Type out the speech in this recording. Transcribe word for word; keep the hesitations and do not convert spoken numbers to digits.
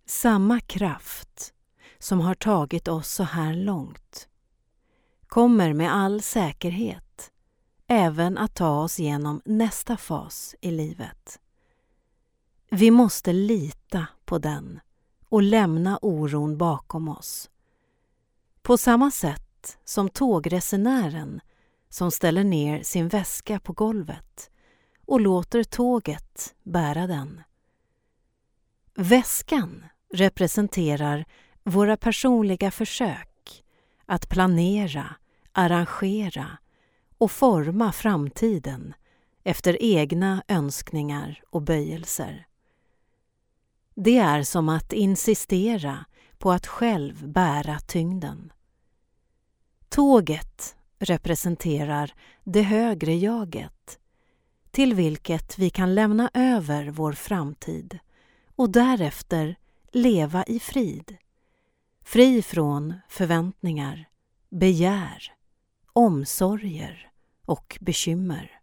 Samma kraft som har tagit oss så här långt kommer med all säkerhet även att ta oss genom nästa fas i livet. Vi måste lita på den och lämna oron bakom oss. På samma sätt som tågresenären som ställer ner sin väska på golvet och låter tåget bära den. Väskan representerar våra personliga försök att planera, arrangera och forma framtiden efter egna önskningar och böjelser. Det är som att insistera på att själv bära tyngden. Tåget representerar det högre jaget, till vilket vi kan lämna över vår framtid och därefter leva i frid, fri från förväntningar, begär, omsorger och bekymmer.